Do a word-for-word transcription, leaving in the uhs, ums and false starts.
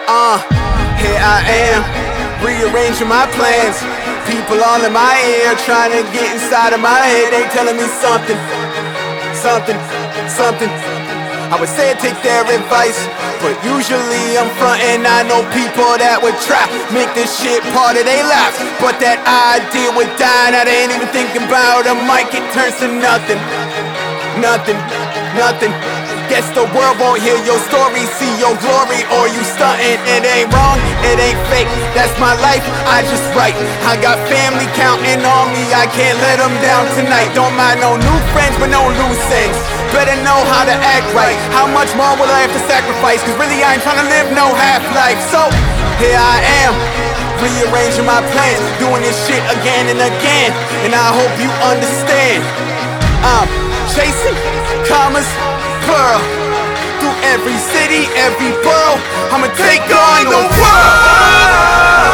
Uh, here I am, rearranging my plans. People all in my ear, trying to get inside of my head. They telling me something, something, something. I would say take their advice, but usually I'm frontin'. I know people that would try make this shit part of their lives, but that idea would die. Now they ain't even thinking about a mic. It turns to nothing, nothing, nothing. Guess the world won't hear your story, see your glory, or you stuntin'. It ain't wrong, it ain't fake, that's my life, I just write. I got family counting on me, I can't let them down tonight. Don't mind no new friends, but no loose ends. Better know how to act right. How much more will I have to sacrifice? Cause really I ain't tryna live no half-life. So, here I am, rearranging my plans, doing this shit again and again, and I hope you understand. I'm chasing commas, plural, through every city, every borough. I'ma take on the world.